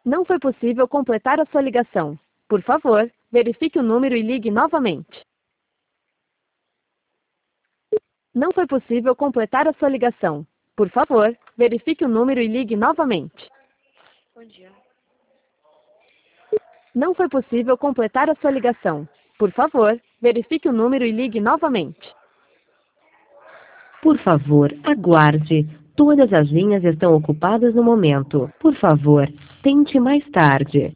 Não foi possível completar a sua ligação. Por favor, verifique o número e ligue novamente. Não foi possível completar a sua ligação. Por favor, verifique o número e ligue novamente. Bom dia. Não foi possível completar a sua ligação. Por favor, verifique o número e ligue novamente. Por favor, aguarde. Todas as linhas estão ocupadas no momento. Por favor, tente mais tarde.